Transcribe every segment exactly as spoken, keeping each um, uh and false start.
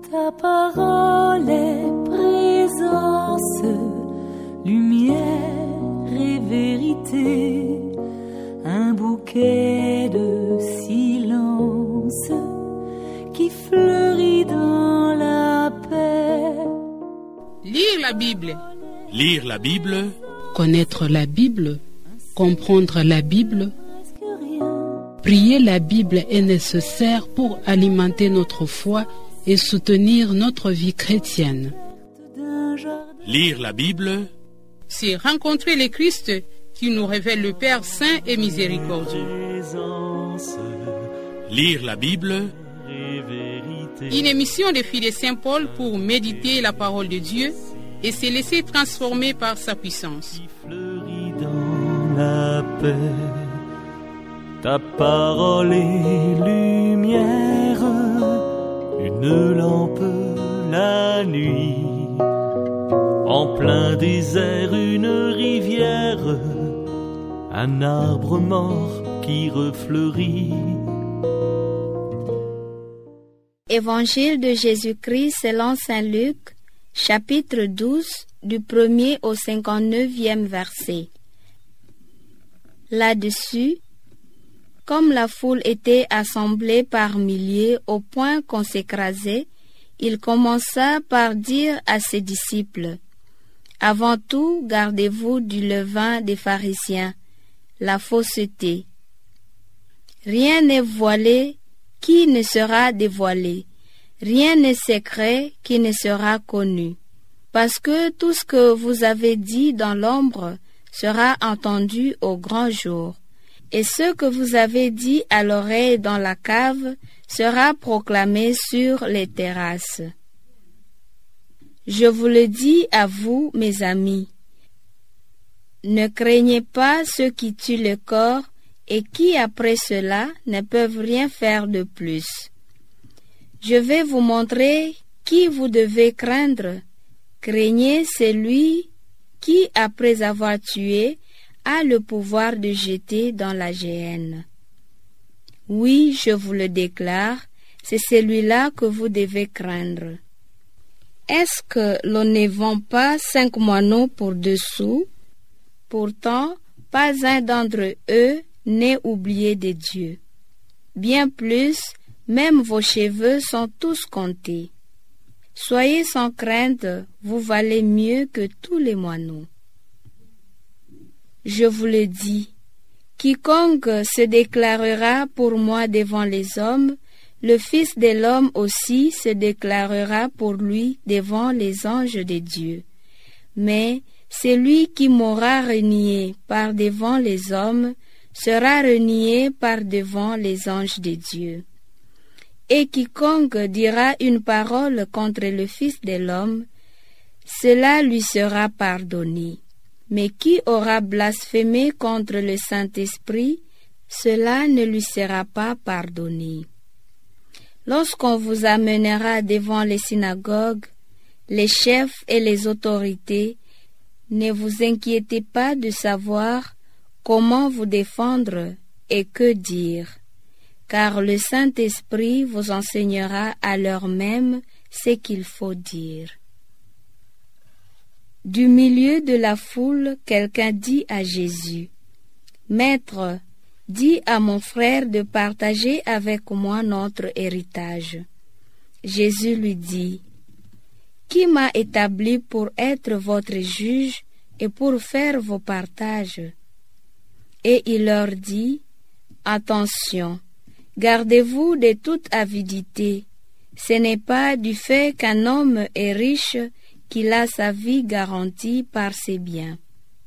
Ta parole est présence, lumière et vérité, un bouquet de silence qui fleurit dans la paix. Lire la Bible. Lire la Bible. Connaître la Bible, comprendre la Bible. Prier la Bible est nécessaire pour alimenter notre foi et soutenir notre vie chrétienne. Lire la Bible, c'est rencontrer le Christ qui nous révèle le Père saint et miséricordieux. Lire la Bible, une émission des filles de Saint Paul pour méditer la parole de Dieu et se laisser transformer par sa puissance. Dans la paix, ta parole est lumière, une lampe la nuit, en plein désert une rivière, un arbre mort qui refleurit. Évangile de Jésus-Christ selon saint Luc, chapitre douze, du premier au cinquante-neuvième verset. Là-dessus, comme la foule était assemblée par milliers au point qu'on s'écrasait, il commença par dire à ses disciples: « Avant tout, gardez-vous du levain des pharisiens, la fausseté. Rien n'est voilé qui ne sera dévoilé, rien n'est secret qui ne sera connu. Parce que tout ce que vous avez dit dans l'ombre sera entendu au grand jour, et ce que vous avez dit à l'oreille dans la cave sera proclamé sur les terrasses. Je vous le dis à vous, mes amis, ne craignez pas ceux qui tuent le corps et qui, après cela, ne peuvent rien faire de plus. Je vais vous montrer qui vous devez craindre. Craignez celui qui, après avoir tué, a le pouvoir de jeter dans la géhenne. Oui, je vous le déclare, c'est celui-là que vous devez craindre. Est-ce que l'on ne vend pas cinq moineaux pour deux sous? Pourtant, pas un d'entre eux n'est oublié de Dieu. Bien plus, même vos cheveux sont tous comptés. Soyez sans crainte, vous valez mieux que tous les moineaux. Je vous le dis, quiconque se déclarera pour moi devant les hommes, le Fils de l'homme aussi se déclarera pour lui devant les anges de Dieu. Mais celui qui m'aura renié par devant les hommes sera renié par devant les anges de Dieu. Et quiconque dira une parole contre le Fils de l'homme, cela lui sera pardonné. Mais qui aura blasphémé contre le Saint-Esprit, cela ne lui sera pas pardonné. Lorsqu'on vous amènera devant les synagogues, les chefs et les autorités, ne vous inquiétez pas de savoir comment vous défendre et que dire, car le Saint-Esprit vous enseignera à l'heure même ce qu'il faut dire. Du milieu de la foule, quelqu'un dit à Jésus: « Maître, dis à mon frère de partager avec moi notre héritage. » Jésus lui dit: « Qui m'a établi pour être votre juge et pour faire vos partages? » Et il leur dit: « Attention, gardez-vous de toute avidité. Ce n'est pas du fait qu'un homme est riche qu'il a sa vie garantie par ses biens. »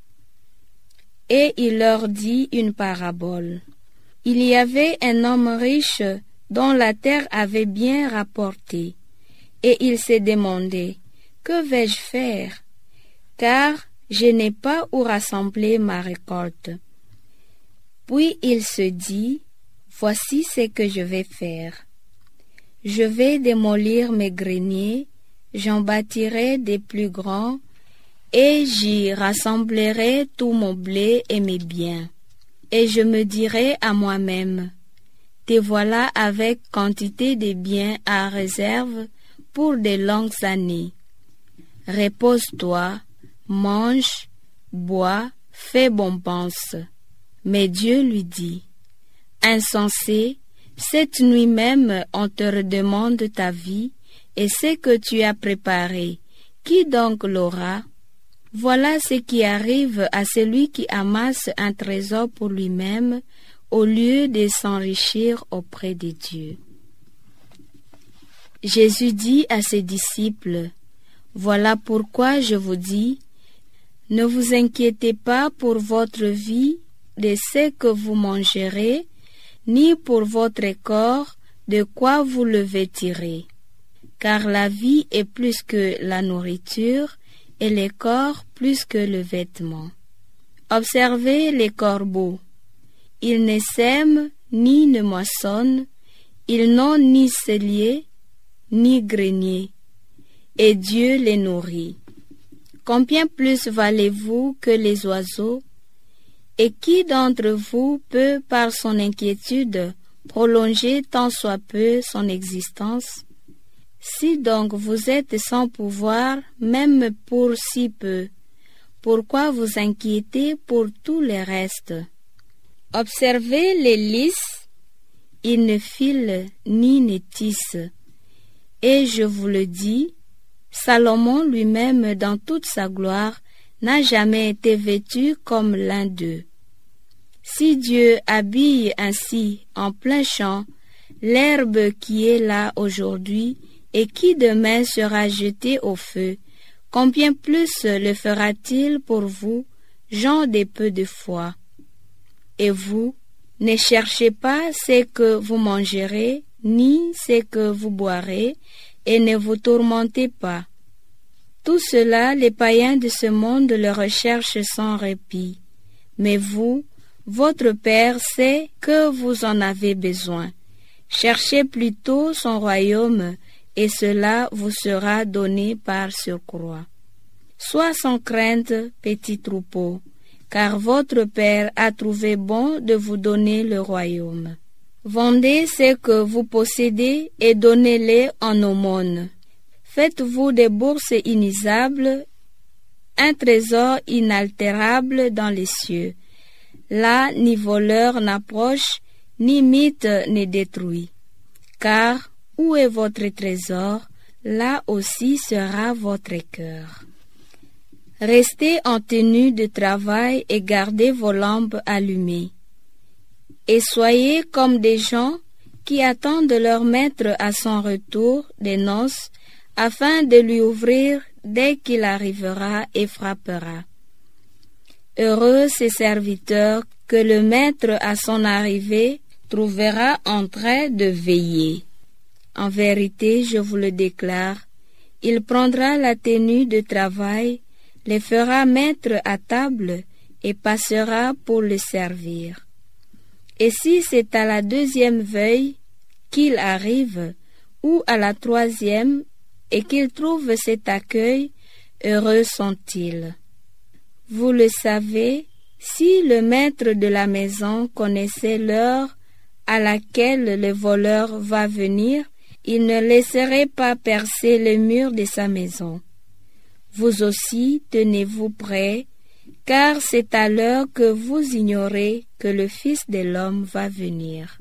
Et il leur dit une parabole. Il y avait un homme riche dont la terre avait bien rapporté, et il se demandait: que vais-je faire? Car je n'ai pas où rassembler ma récolte. Puis il se dit: voici ce que je vais faire. Je vais démolir mes greniers, j'en bâtirai des plus grands, et j'y rassemblerai tout mon blé et mes biens. Et je me dirai à moi-même: te voilà avec quantité de biens à réserve pour de longues années. Repose-toi, mange, bois, fais bon pense. Mais Dieu lui dit, insensé, cette nuit même on te redemande ta vie, et ce que tu as préparé, qui donc l'aura? Voilà ce qui arrive à celui qui amasse un trésor pour lui-même, au lieu de s'enrichir auprès de Dieu. Jésus dit à ses disciples, voilà pourquoi je vous dis, ne vous inquiétez pas pour votre vie de ce que vous mangerez, ni pour votre corps de quoi vous le vêtirez. Car la vie est plus que la nourriture et le corps plus que le vêtement. Observez les corbeaux. Ils ne sèment ni ne moissonnent, ils n'ont ni cellier ni grenier, et Dieu les nourrit. Combien plus valez-vous que les oiseaux? Et qui d'entre vous peut, par son inquiétude, prolonger tant soit peu son existence? Si donc vous êtes sans pouvoir, même pour si peu, pourquoi vous inquiétez pour tout le reste? Observez les lys, ils ne filent ni ne tissent. Et je vous le dis, Salomon lui-même dans toute sa gloire n'a jamais été vêtu comme l'un d'eux. Si Dieu habille ainsi en plein champ l'herbe qui est là aujourd'hui et qui demain sera jetée au feu, combien plus le fera-t-il pour vous, gens de peu de foi? Et vous, ne cherchez pas ce que vous mangerez, ni ce que vous boirez, et ne vous tourmentez pas. Tout cela, les païens de ce monde le recherchent sans répit. Mais vous, votre Père sait que vous en avez besoin. Cherchez plutôt son royaume, et cela vous sera donné par surcroît. Sois sans crainte, petit troupeau, car votre Père a trouvé bon de vous donner le royaume. Vendez ce que vous possédez et donnez-les en aumône. Faites-vous des bourses inusables, un trésor inaltérable dans les cieux. Là, ni voleur n'approche, ni mythe ne détruit. Car où est votre trésor, là aussi sera votre cœur. Restez en tenue de travail et gardez vos lampes allumées. Et soyez comme des gens qui attendent leur maître à son retour des noces, afin de lui ouvrir dès qu'il arrivera et frappera. Heureux ces serviteurs que le maître à son arrivée trouvera en train de veiller. En vérité, je vous le déclare, il prendra la tenue de travail, les fera mettre à table et passera pour le servir. Et si c'est à la deuxième veille qu'il arrive, ou à la troisième, et qu'il trouve cet accueil, heureux sont-ils. Vous le savez, si le maître de la maison connaissait l'heure à laquelle le voleur va venir, il ne laisserait pas percer le mur de sa maison. Vous aussi, tenez-vous prêts, car c'est à l'heure que vous ignorez que le Fils de l'homme va venir.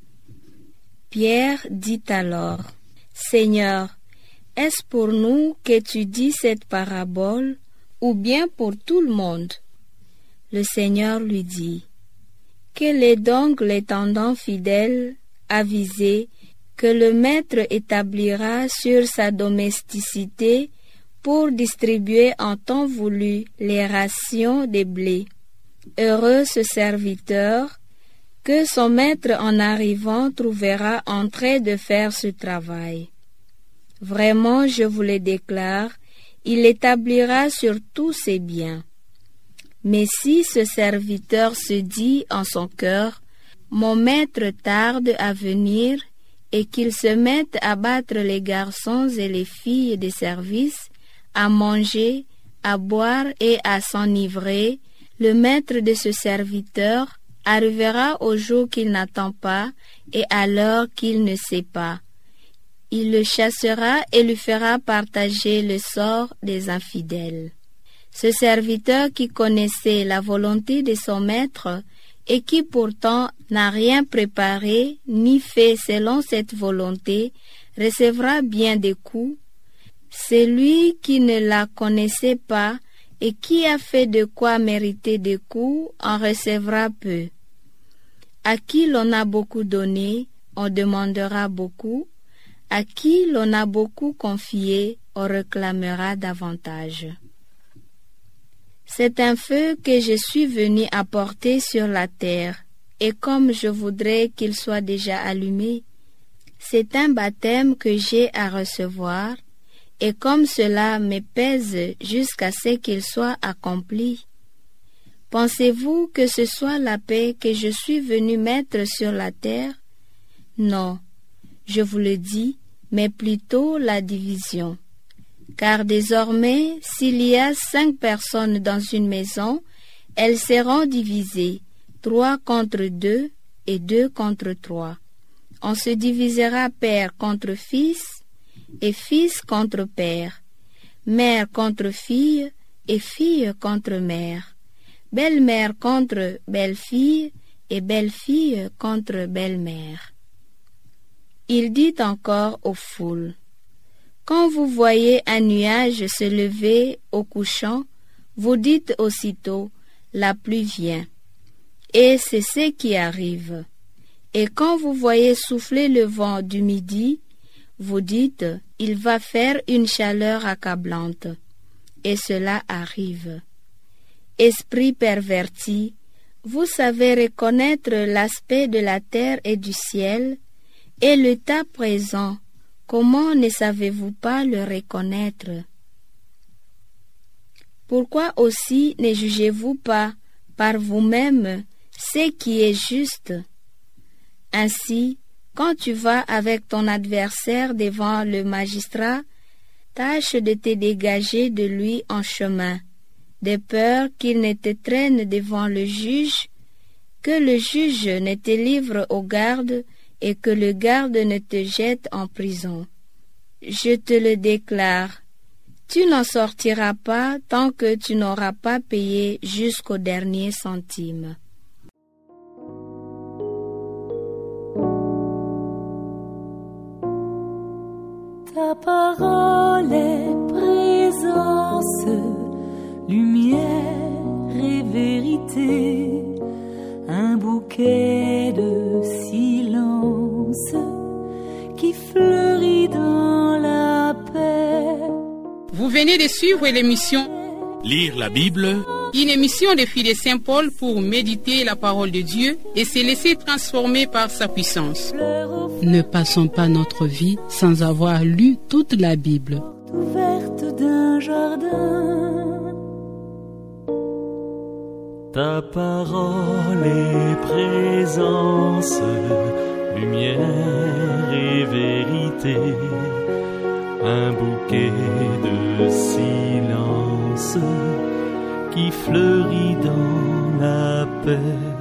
Pierre dit alors, Seigneur, est-ce pour nous que tu dis cette parabole, ou bien pour tout le monde? Le Seigneur lui dit, quel est donc l'intendant fidèle, avisé, que le maître établira sur sa domesticité pour distribuer en temps voulu les rations des blés? Heureux ce serviteur que son maître en arrivant trouvera en train de faire ce travail. Vraiment, je vous le déclare, il établira sur tous ses biens. Mais si ce serviteur se dit en son cœur, mon maître tarde à venir, et qu'il se mette à battre les garçons et les filles de service, à manger, à boire et à s'enivrer, le maître de ce serviteur arrivera au jour qu'il n'attend pas et à l'heure qu'il ne sait pas. il le chassera et lui fera partager le sort des infidèles. Ce serviteur qui connaissait la volonté de son maître et qui pourtant n'a rien préparé ni fait selon cette volonté, recevra bien des coups. Celui qui ne la connaissait pas et qui a fait de quoi mériter des coups en recevra peu. À qui l'on a beaucoup donné, on demandera beaucoup. À qui l'on a beaucoup confié, on réclamera davantage. C'est un feu que je suis venu apporter sur la terre, et comme je voudrais qu'il soit déjà allumé, c'est un baptême que j'ai à recevoir, et comme cela me pèse jusqu'à ce qu'il soit accompli. Pensez-vous que ce soit la paix que je suis venu mettre sur la terre? Non, je vous le dis, mais plutôt la division. Car désormais, s'il y a cinq personnes dans une maison, elles seront divisées, trois contre deux et deux contre trois. On se divisera père contre fils et fils contre père, mère contre fille et fille contre mère, belle-mère contre belle-fille et belle-fille contre belle-mère. Il dit encore aux foules: quand vous voyez un nuage se lever au couchant, vous dites aussitôt: la pluie vient. Et c'est ce qui arrive. Et quand vous voyez souffler le vent du midi, vous dites: il va faire une chaleur accablante. Et cela arrive. Esprit perverti, vous savez reconnaître l'aspect de la terre et du ciel, et le temps présent, comment ne savez-vous pas le reconnaître? Pourquoi aussi ne jugez-vous pas par vous-même ce qui est juste? Ainsi, quand tu vas avec ton adversaire devant le magistrat, tâche de te dégager de lui en chemin, de peur qu'il ne te traîne devant le juge, que le juge ne te livre au garde et que le garde ne te jette en prison. Je te le déclare, tu n'en sortiras pas tant que tu n'auras pas payé jusqu'au dernier centime. Ta parole est présence, lumière et vérité, un bouquet de silence qui fleurit dans la paix. Vous venez de suivre l'émission Lire la Bible, une émission des filles de Saint-Paul pour méditer la parole de Dieu et se laisser transformer par sa puissance. Ne passons pas notre vie sans avoir lu toute la Bible. Ouverte d'un jardin, ta parole est présence, lumière et vérité, un bouquet de silence qui fleurit dans la paix.